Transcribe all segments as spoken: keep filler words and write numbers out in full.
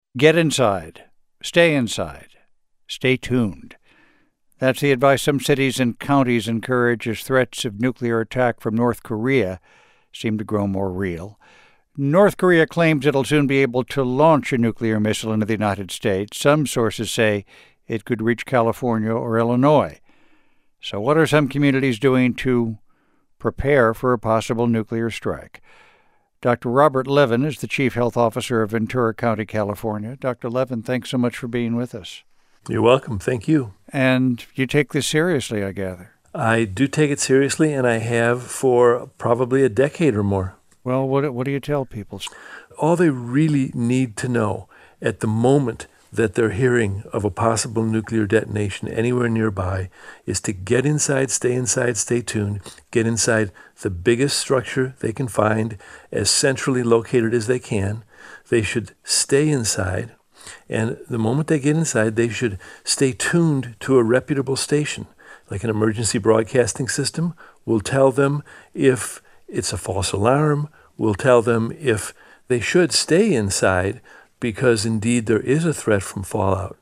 Get inside. Stay inside. Stay tuned. That's the advice some cities and counties encourage as threats of nuclear attack from North Korea seem to grow more real. North Korea claims it'll soon be able to launch a nuclear missile into the United States. Some sources say it could reach California or Illinois. So what are some communities doing to prepare for a possible nuclear strike? Doctor Robert Levin is the Chief Health Officer of Ventura County, California. Doctor Levin, thanks so much for being with us. You're welcome. Thank you. And you take this seriously, I gather. I do take it seriously, and I have for probably a decade or more. Well, what, what do you tell people? All they really need to know at the moment that they're hearing of a possible nuclear detonation anywhere nearby is to get inside, stay inside, stay tuned, get inside the biggest structure they can find, as centrally located as they can. They should stay inside. And the moment they get inside, they should stay tuned to a reputable station, like an emergency broadcasting system. Will tell them if it's a false alarm. Will tell them if they should stay inside because, indeed, there is a threat from fallout.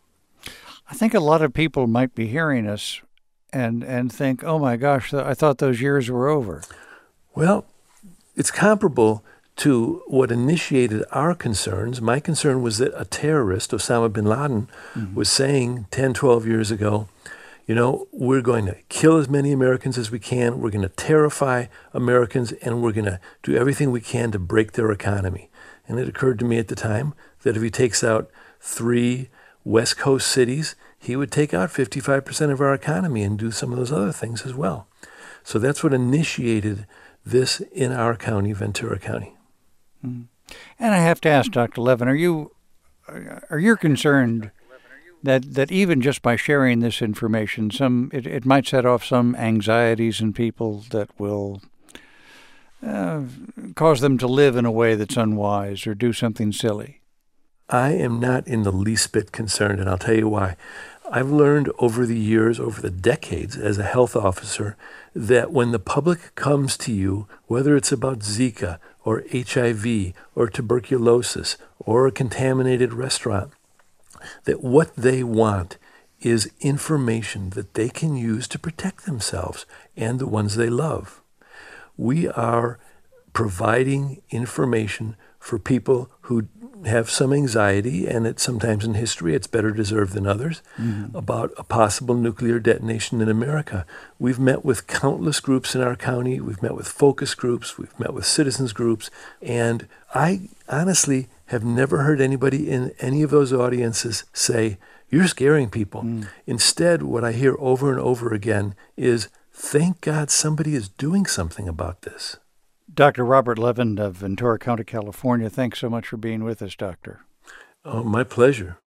I think a lot of people might be hearing us and, and think, oh, my gosh, I thought those years were over. Well, it's comparable to what initiated our concerns. My concern was that a terrorist, Osama bin Laden, mm-hmm. was saying ten, twelve years ago, you know, we're going to kill as many Americans as we can, we're going to terrify Americans, and we're going to do everything we can to break their economy. And it occurred to me at the time that if he takes out three West Coast cities, he would take out fifty-five percent of our economy and do some of those other things as well. So that's what initiated this in our county, Ventura County. Mm-hmm. And I have to ask, Doctor Levin, are you are you concerned that that even just by sharing this information, some it, it might set off some anxieties in people that will uh, cause them to live in a way that's unwise or do something silly? I am not in the least bit concerned, and I'll tell you why. I've learned over the years, over the decades as a health officer, that when the public comes to you, whether it's about Zika or H I V or tuberculosis or a contaminated restaurant, that what they want is information that they can use to protect themselves and the ones they love. We are providing information for people who have some anxiety, and it's sometimes in history it's better deserved than others, mm-hmm. about a possible nuclear detonation in America. We've met with countless groups in our county. We've met with focus groups. We've met with citizens groups. And I honestly have never heard anybody in any of those audiences say, you're scaring people. Mm. Instead, what I hear over and over again is, thank God somebody is doing something about this. Doctor Robert Levin of Ventura County, California, thanks so much for being with us, Doctor. Oh, my pleasure.